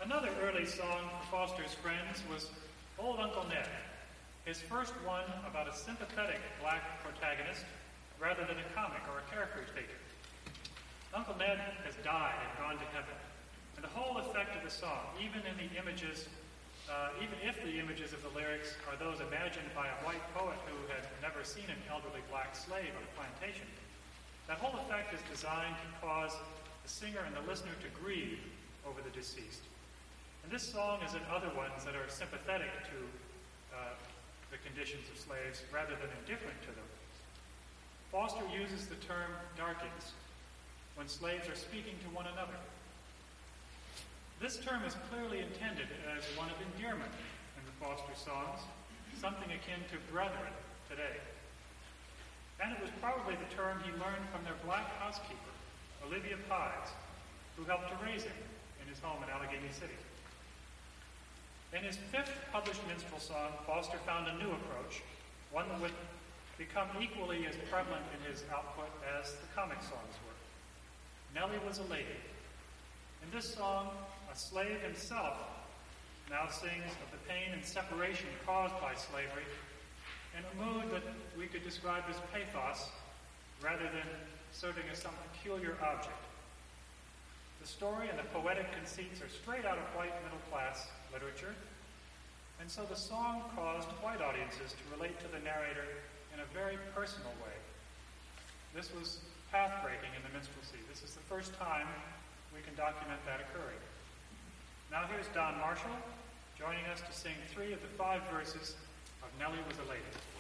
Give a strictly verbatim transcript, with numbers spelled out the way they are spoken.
Another early song for Foster's friends was Old Uncle Ned, his first one about a sympathetic black protagonist rather than a comic or a caricature. Uncle Ned has died and gone to heaven, and the whole effect of the song, even in the images, uh, even if the images of the lyrics are those imagined by a white poet who had never seen an elderly black slave on a plantation, that whole effect is designed to cause the singer and the listener to grieve over the deceased. And this song is in other ones that are sympathetic to uh, the conditions of slaves rather than indifferent to them. Foster uses the term darkies when slaves are speaking to one another. This term is clearly intended as one of endearment in the Foster songs, something akin to brethren today. And it was probably the term he learned from their black housekeeper, Olivia Pies, who helped to raise him in his home in Allegheny City. In his fifth published minstrel song, Foster found a new approach, one that would become equally as prevalent in his output as the comic songs were. Nellie Was a Lady. In this song, a slave himself now sings of the pain and separation caused by slavery in a mood that we could describe as pathos rather than serving as some peculiar object. The story and the poetic conceits are straight out of white middle-class literature, and so the song caused white audiences to relate to the narrator in a very personal way. This was path-breaking in the minstrelsy. This is the first time we can document that occurring. Now here's Don Marshall joining us to sing three of the five verses of Nellie Was a Lady.